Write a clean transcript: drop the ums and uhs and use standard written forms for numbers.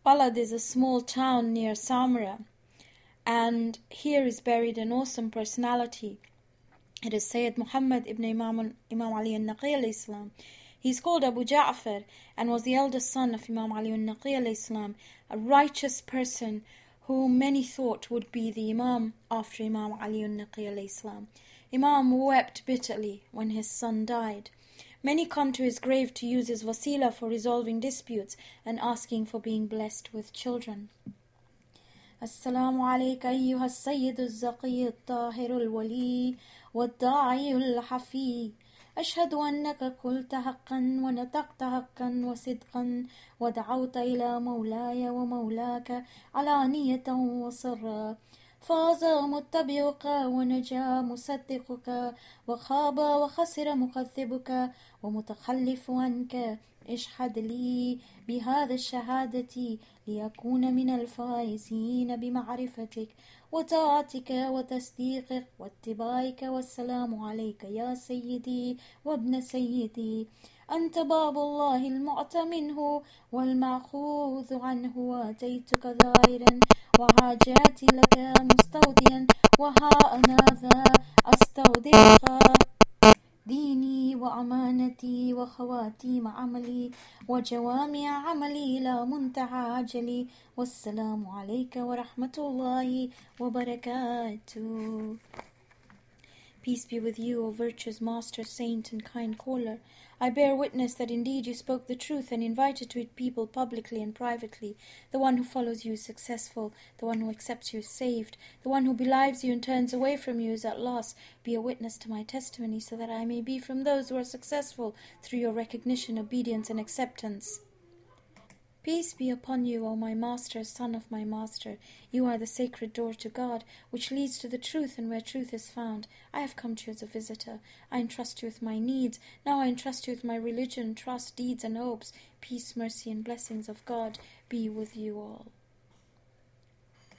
Balad is a small town near Samra, and here is buried an awesome personality. It is Sayyid Muhammad ibn Imam Ali al-Naqi alayhi salam. He is called Abu Ja'far and was the eldest son of Imam Ali al-Naqi alayhi salam, a righteous person who many thought would be the Imam after Imam Ali al-Naqi alayhi salam. Imam wept bitterly when his son died. Many come to his grave to use his wasila for resolving disputes and asking for being blessed with children. السلام عليك أيها السيد الزكي الطاهر الولي والداعي الحفي أشهد أنك قلت حقا ونطقت حقا وصدقا ودعوت إلى مولاي ومولاك علانية وسرا فاز متبعك ونجا مصدقك وخاب وخسر مكذبك ومتخلف عنك اشهد لي بهذا الشهادة ليكون من الفائزين بمعرفتك وطاعتك وتصديقك واتباعك والسلام عليك يا سيدي وابن سيدي أنت باب الله المعطى منه والمأخوذ عنه وأتيتك ظاهرا وحاجاتي لك مستوديا وها أنا ذا أستودعك ديني وأمانتي وخواتيم عملي وجوامع عملي إلى منتهى أجلي والسلام عليك ورحمة الله وبركاته. Peace be with you, O virtue's master, saint, and kind caller. I bear witness that indeed you spoke the truth and invited to it people publicly and privately. The one who follows you is successful. The one who accepts you is saved. The one who belies you and turns away from you is at loss. Be a witness to my testimony so that I may be from those who are successful through your recognition, obedience, and acceptance. Peace be upon you, O my master, son of my master. You are the sacred door to God, which leads to the truth and where truth is found. I have come to you as a visitor. I entrust you with my needs. Now I entrust you with my religion, trust, deeds, and hopes. Peace, mercy, and blessings of God be with you all.